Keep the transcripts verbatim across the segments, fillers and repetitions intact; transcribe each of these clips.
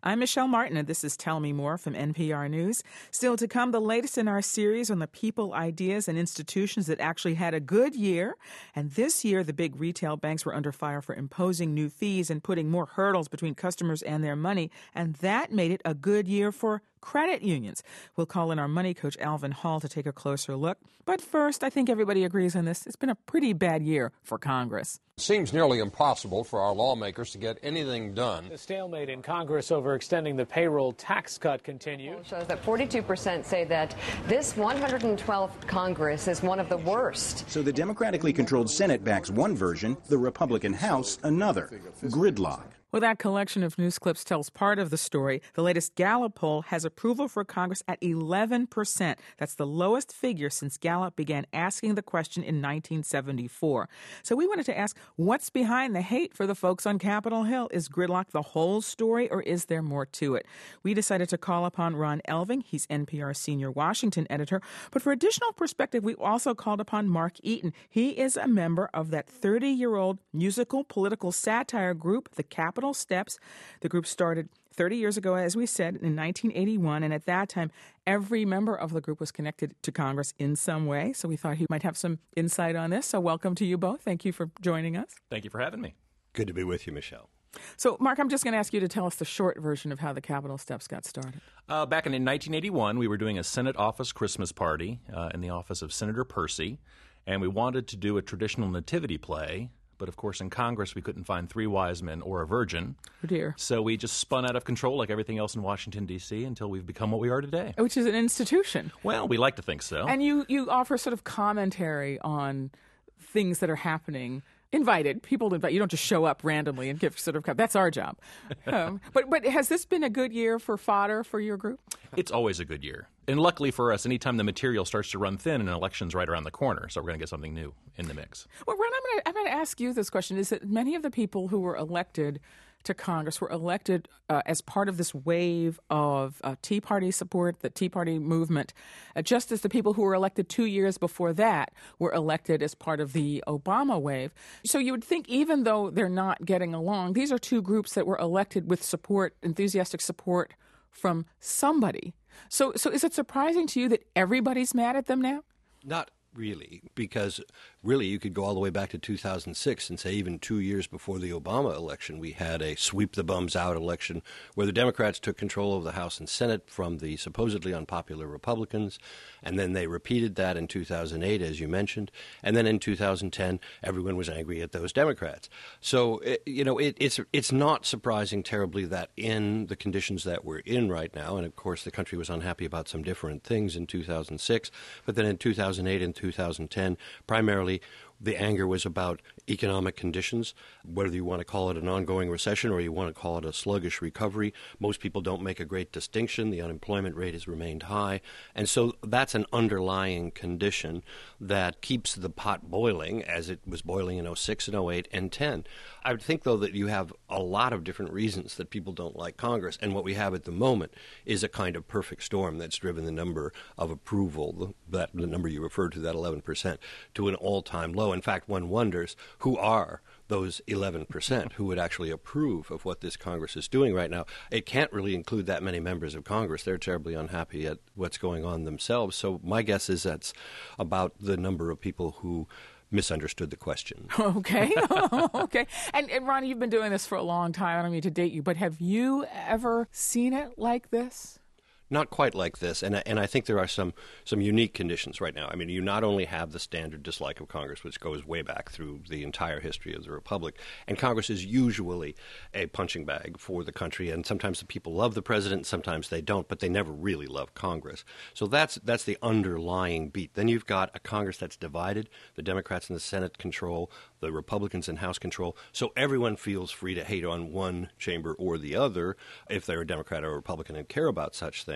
I'm Michelle Martin, and this is Tell Me More from N P R News. Still to come, the latest in our series on the people, ideas, and institutions that actually had a good year. And this year, the big retail banks were under fire for imposing new fees and putting more hurdles between customers and their money. And that made it a good year for credit unions. We'll call in our money coach, Alvin Hall, to take a closer look. But first, I think everybody agrees on this. It's been a pretty bad year for Congress. It seems nearly impossible for our lawmakers to get anything done. The stalemate in Congress over extending the payroll tax cut continues. It shows that forty-two percent say that this one hundred twelfth Congress is one of the worst. So the democratically controlled Senate backs one version, the Republican House another. Gridlock. Well, that collection of news clips tells part of the story. The latest Gallup poll has approval for Congress at eleven percent. That's the lowest figure since Gallup began asking the question in nineteen seventy-four. So we wanted to ask, what's behind the hate for the folks on Capitol Hill? Is gridlock the whole story, or is there more to it? We decided to call upon Ron Elving. He's N P R senior Washington editor. But for additional perspective, we also called upon Mark Eaton. He is a member of that thirty-year-old musical political satire group, the Capitol Steps. The group started thirty years ago, as we said, in nineteen eighty-one, and at that time, every member of the group was connected to Congress in some way, so we thought he might have some insight on this. So welcome to you both. Thank you for joining us. Thank you for having me. Good to be with you, Michelle. So, Mark, I'm just going to ask you to tell us the short version of how the Capitol Steps got started. Uh, back in nineteen eighty-one, we were doing a Senate office Christmas party uh, in the office of Senator Percy, and we wanted to do a traditional nativity play. But, of course, in Congress, we couldn't find three wise men or a virgin. Oh, dear. So we just spun out of control like everything else in Washington, D C, until we've become what we are today. Which is an institution. Well, we like to think so. And you, you offer sort of commentary on things that are happening. Invited. People invite. You don't just show up randomly and give sort of, that's our job. Um, but but has this been a good year for fodder for your group? It's always a good year. And luckily for us, anytime the material starts to run thin, an election's right around the corner. So we're going to get something new in the mix. Well, Ron, I'm going to I'm going to ask you this question. Is that many of the people who were elected to Congress were elected uh, as part of this wave of uh, Tea Party support, the Tea Party movement, uh, just as the people who were elected two years before that were elected as part of the Obama wave. So you would think even though they're not getting along, these are two groups that were elected with support, enthusiastic support from somebody. So, so is it surprising to you that everybody's mad at them now? Not really, because really you could go all the way back to two thousand six and say even two years before the Obama election, we had a sweep the bums out election where the Democrats took control of the House and Senate from the supposedly unpopular Republicans, and then they repeated that in two thousand eight, as you mentioned, and then in two thousand ten, everyone was angry at those Democrats. So, it, you know, it, it's it's not surprising terribly that in the conditions that we're in right now, and of course the country was unhappy about some different things in two thousand six, but then in two thousand eight and two thousand ten, primarily the anger was about economic conditions, whether you want to call it an ongoing recession or you want to call it a sluggish recovery. Most people don't make a great distinction. The unemployment rate has remained high. And so that's an underlying condition that keeps the pot boiling as it was boiling in oh six and oh eight and ten. I would think, though, that you have a lot of different reasons that people don't like Congress. And what we have at the moment is a kind of perfect storm that's driven the number of approval, that the number you referred to, that eleven percent, to an all-time low. In fact, one wonders who are those eleven percent who would actually approve of what this Congress is doing right now. It can't really include that many members of Congress. They're terribly unhappy at what's going on themselves. So my guess is that's about the number of people who misunderstood the question. Okay. okay. And, and Ronnie, you've been doing this for a long time. I don't mean to date you, but have you ever seen it like this? Not quite like this, and and I think there are some some unique conditions right now. I mean, you not only have the standard dislike of Congress, which goes way back through the entire history of the Republic, and Congress is usually a punching bag for the country, and sometimes the people love the president, sometimes they don't, but they never really love Congress. So that's that's the underlying beat. Then you've got a Congress that's divided. The Democrats in the Senate control, the Republicans in House control, so everyone feels free to hate on one chamber or the other if they're a Democrat or a Republican and care about such things.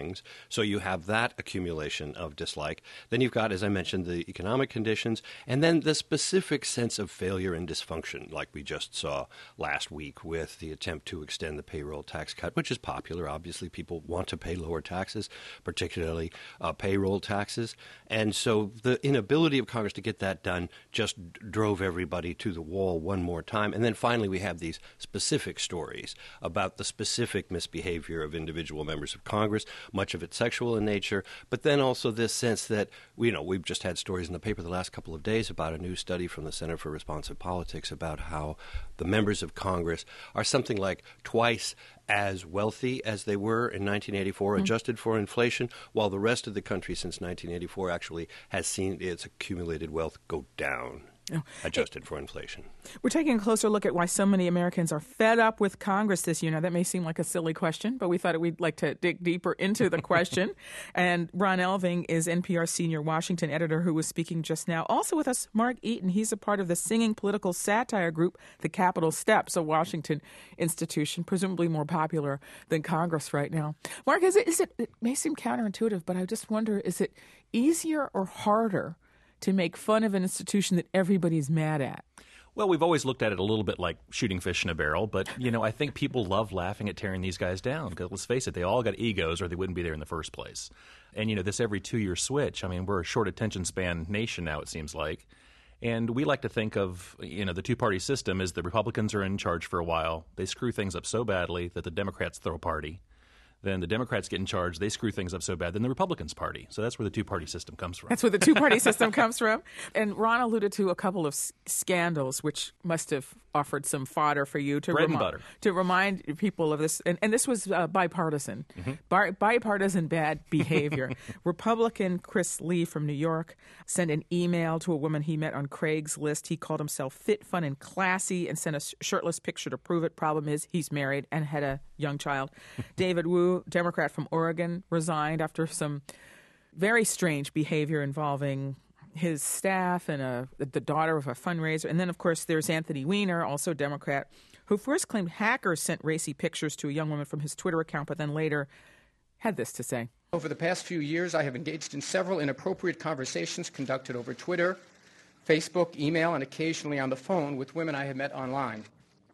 things. So you have that accumulation of dislike. Then you've got, as I mentioned, the economic conditions, and then the specific sense of failure and dysfunction, like we just saw last week with the attempt to extend the payroll tax cut, which is popular. Obviously, people want to pay lower taxes, particularly uh, payroll taxes. And so the inability of Congress to get that done just drove everybody to the wall one more time. And then finally, we have these specific stories about the specific misbehavior of individual members of Congress, much of it sexual in nature, but then also this sense that, you know, we've just had stories in the paper the last couple of days about a new study from the Center for Responsive Politics about how the members of Congress are something like twice as wealthy as they were in nineteen eighty-four, mm-hmm. adjusted for inflation, while the rest of the country since nineteen eighty-four actually has seen its accumulated wealth go down. Oh. Adjusted for inflation. We're taking a closer look at why so many Americans are fed up with Congress this year. Now, that may seem like a silly question, but we thought we'd like to dig deeper into the question. And Ron Elving is N P R senior Washington editor who was speaking just now. Also with us, Mark Eaton. He's a part of the singing political satire group, the Capitol Steps, a Washington institution, presumably more popular than Congress right now. Mark, is it, is it, it may seem counterintuitive, but I just wonder, is it easier or harder to make fun of an institution that everybody's mad at? Well, we've always looked at it a little bit like shooting fish in a barrel, but, you know, I think people love laughing at tearing these guys down because, let's face it, they all got egos or they wouldn't be there in the first place. And, you know, this every two-year switch, I mean, we're a short attention span nation now, it seems like. And we like to think of, you know, the two-party system as the Republicans are in charge for a while. They screw things up so badly that the Democrats throw a party. Then the Democrats get in charge, they screw things up so bad, then the Republicans party. So that's where the two-party system comes from. That's where the two-party system comes from. And Ron alluded to a couple of s- scandals, which must have offered some fodder for you to, Bread remi- and butter. to remind people of this. And, and this was uh, bipartisan, mm-hmm. Bi- bipartisan bad behavior. Republican Chris Lee from New York sent an email to a woman he met on Craigslist. He called himself fit, fun, and classy and sent a sh- shirtless picture to prove it. Problem is, he's married and had a young child. David Wu, Democrat from Oregon, resigned after some very strange behavior involving his staff and a, the daughter of a fundraiser. And then, of course, there's Anthony Weiner, also Democrat, who first claimed hackers sent racy pictures to a young woman from his Twitter account, but then later had this to say. Over the past few years, I have engaged in several inappropriate conversations conducted over Twitter, Facebook, email, and occasionally on the phone with women I have met online.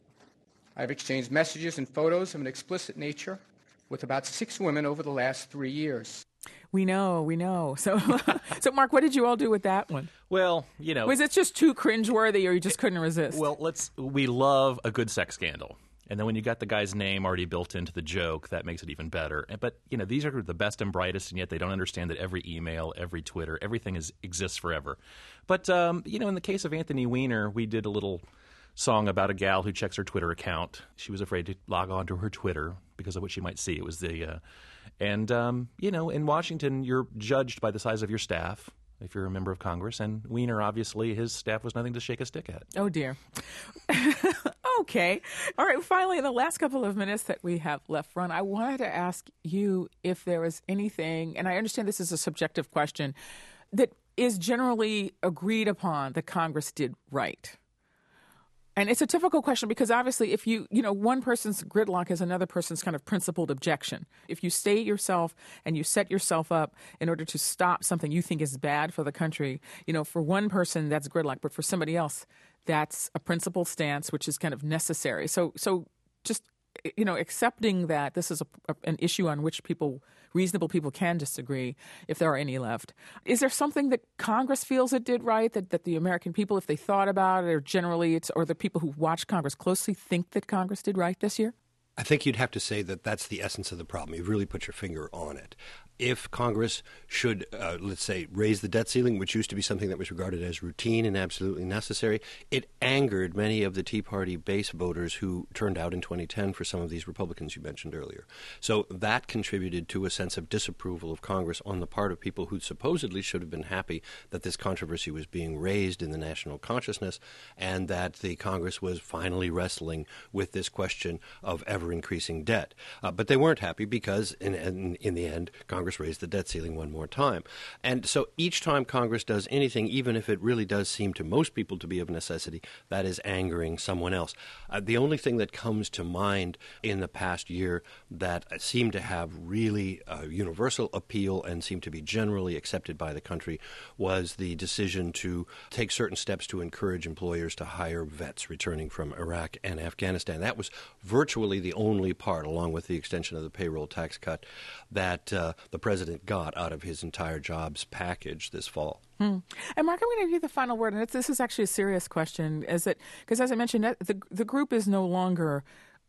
I have exchanged messages and photos of an explicit nature with about six women over the last three years. We know, we know. So, so Mark, what did you all do with that one? Well, you know, was it just too cringeworthy, or you just couldn't resist? Well, let's. We love a good sex scandal, and then when you got the guy's name already built into the joke, that makes it even better. But you know, these are the best and brightest, and yet they don't understand that every email, every Twitter, everything is exists forever. But um, you know, in the case of Anthony Weiner, we did a little song about a gal who checks her Twitter account. She was afraid to log on to her Twitter because of what she might see. It was the, uh, and, um, you know, in Washington, you're judged by the size of your staff if you're a member of Congress. And Weiner, obviously, his staff was nothing to shake a stick at. Oh, dear. Okay. All right. Finally, in the last couple of minutes that we have left, Ron, I wanted to ask you if there was anything, and I understand this is a subjective question, that is generally agreed upon that Congress did right. And it's a difficult question because obviously if you, you know, one person's gridlock is another person's kind of principled objection. If you state yourself and you set yourself up in order to stop something you think is bad for the country, you know, for one person that's gridlock, but for somebody else that's a principled stance, which is kind of necessary. So, so just, you know, accepting that this is a, a, an issue on which people, reasonable people can disagree, if there are any left. Is there something that Congress feels it did right, that, that the American people, if they thought about it, or generally it's, or the people who watch Congress closely think that Congress did right this year? I think you'd have to say that that's the essence of the problem. You've really put your finger on it. If Congress should, uh, let's say, raise the debt ceiling, which used to be something that was regarded as routine and absolutely necessary, it angered many of the Tea Party base voters who turned out in twenty ten for some of these Republicans you mentioned earlier. So that contributed to a sense of disapproval of Congress on the part of people who supposedly should have been happy that this controversy was being raised in the national consciousness and that the Congress was finally wrestling with this question of ever-increasing debt. Uh, but they weren't happy because, in, in, in the end, Congress Congress raise the debt ceiling one more time. And so each time Congress does anything, even if it really does seem to most people to be of necessity, that is angering someone else. Uh, the only thing that comes to mind in the past year that seemed to have really uh, universal appeal and seemed to be generally accepted by the country was the decision to take certain steps to encourage employers to hire vets returning from Iraq and Afghanistan. That was virtually the only part, along with the extension of the payroll tax cut, that uh, the president got out of his entire jobs package this fall. Hmm. And Mark, I'm going to give you the final word, and it's, this is actually a serious question. Is it because, as I mentioned, the the group is no longer.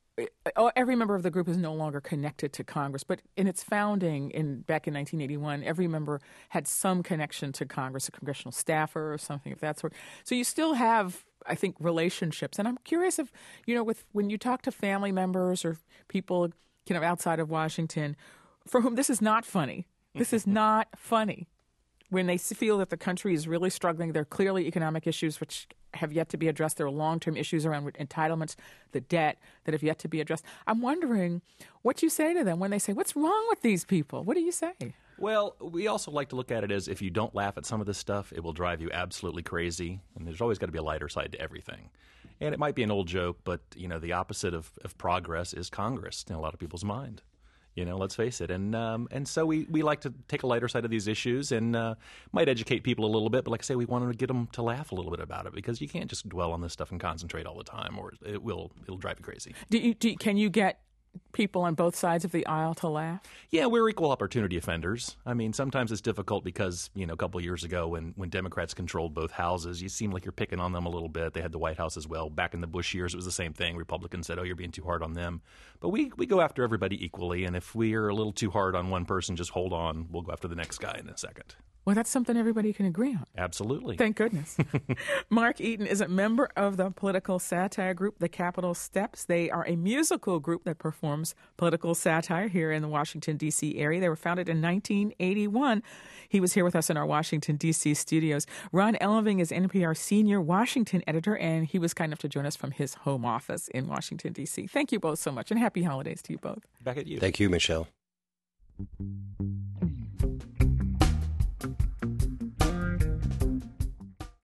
Every member of the group is no longer connected to Congress, but in its founding in back in nineteen eighty-one, every member had some connection to Congress, a congressional staffer or something of that sort. So you still have, I think, relationships. And I'm curious if, you know, with when you talk to family members or people, you know, outside of Washington, for whom this is not funny, this is not funny. When they feel that the country is really struggling, there are clearly economic issues which have yet to be addressed. There are long-term issues around entitlements, the debt that have yet to be addressed. I'm wondering what you say to them when they say, what's wrong with these people? What do you say? Well, we also like to look at it as if you don't laugh at some of this stuff, it will drive you absolutely crazy. And there's always got to be a lighter side to everything. And it might be an old joke, but, you know, the opposite of, of progress is Congress in a lot of people's mind. You know, let's face it. And um, and so we, we like to take a lighter side of these issues and uh, might educate people a little bit. But like I say, we want to get them to laugh a little bit about it because you can't just dwell on this stuff and concentrate all the time or it will it'll drive you crazy. Do you, do you, can you get people on both sides of the aisle to laugh? Yeah, we're equal opportunity offenders. I mean, sometimes it's difficult because, you know, a couple of years ago when, when Democrats controlled both houses, you seem like you're picking on them a little bit. They had the White House as well. Back in the Bush years, it was the same thing. Republicans said, oh, you're being too hard on them. But we, we go after everybody equally, and if we are a little too hard on one person, just hold on. We'll go after the next guy in a second. Well, that's something everybody can agree on. Absolutely. Thank goodness. Mark Eaton is a member of the political satire group, The Capitol Steps. They are a musical group that performs political satire here in the Washington, D C area. They were founded in nineteen eighty-one. He was here with us in our Washington, D C studios. Ron Elving is N P R senior Washington editor, and he was kind enough to join us from his home office in Washington, D C. Thank you both so much, and happy holidays to you both. Back at you. Thank you, Michelle.